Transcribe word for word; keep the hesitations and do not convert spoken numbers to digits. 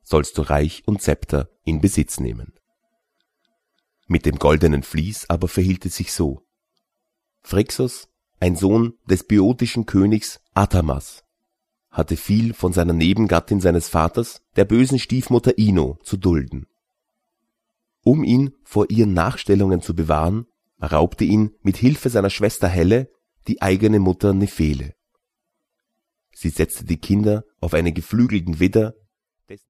sollst du Reich und Zepter in Besitz nehmen. Mit dem goldenen Vlies aber verhielt es sich so. Phrixos, ein Sohn des böotischen Königs Athamas, hatte viel von seiner Nebengattin seines Vaters, der bösen Stiefmutter Ino, zu dulden. Um ihn vor ihren Nachstellungen zu bewahren, raubte ihn mit Hilfe seiner Schwester Helle die eigene Mutter Nephele. Sie setzte die Kinder auf einen geflügelten Widder